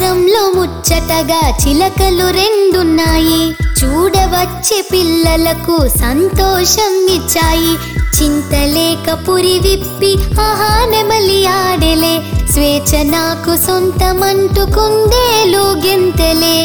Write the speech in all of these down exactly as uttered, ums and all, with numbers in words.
పంజరంలో ముచ్చటగా చిలకలు రెండున్నాయి, చూడవచ్చే పిల్లలకు సంతోషం ఇచ్చాయి. చింతలేక పురి విప్పి ఆహా నెమలి ఆడెలే, స్వేచ్ఛ నాకు సొంతమంటూ కుందేలు గెంతెలే.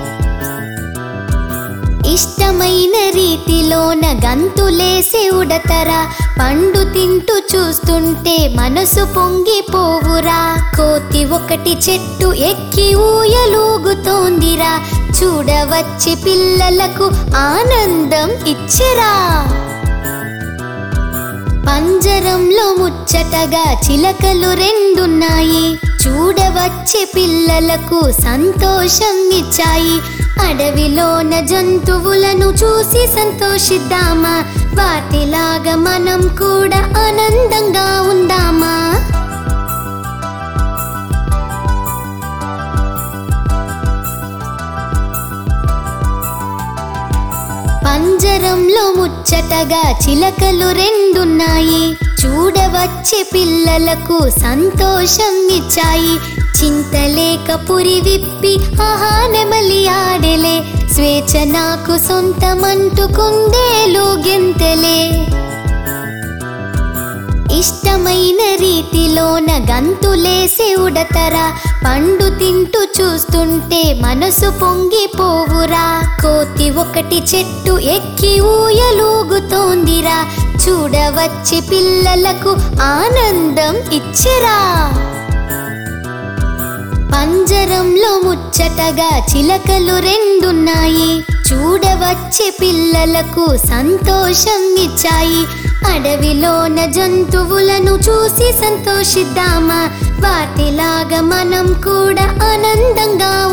ఇష్టమైన రీతిలోన గంతులేసి ఉడతరా, పండు తింటూ చూస్తుంటే మనసు పొంగిపోవురా. కోతి ఒకటి చెట్టు ఎక్కి ఊయలూగుతోందిరా, చూడవచ్చి పిల్లలకు ఆనందం ఇచ్చిరా. పంజరంలో ముచ్చటగా చిలకలు రెండున్నాయి, చూడవచ్చే పిల్లలకు సంతోషం ఇచ్చాయి. అడవిలోన జంతువులను చూసి సంతోషిద్దామా, వాటిలాగా మనం కూడా ఆనందంగా ఉందామా. పంజరంలో ముచ్చటగా చిలకలు రెండున్నాయి, చూడవచ్చే పిల్లలకు సంతోషం ఇచ్చాయి. చింతలేక పురి విప్పి ఆహా నెమలి ఆడెలే, స్వేచ్ఛ నాకు సొంతమంటూ కుందేలు గెంతెలే. ఇష్టమైన రీతిలోన గంతులేసి ఉడతరా, పండు తింటూ చూస్తుంటే మనసు పొంగిపోవురా. కోతి ఒకటి చెట్టు ఎక్కి ఊయలూగుతోందిరా, చూడవచ్చి పిల్లలకు ఆనందం ఇచ్చిరా. పంజరంలో ముచ్చటగా చిలకలు రెండున్నాయి, చూడవచ్చే పిల్లలకు సంతోషం ఇచ్చాయి. అడవిలోన జంతువులను చూసి సంతోషిద్దామా, వాటిలాగా మనం కూడా ఆనందంగా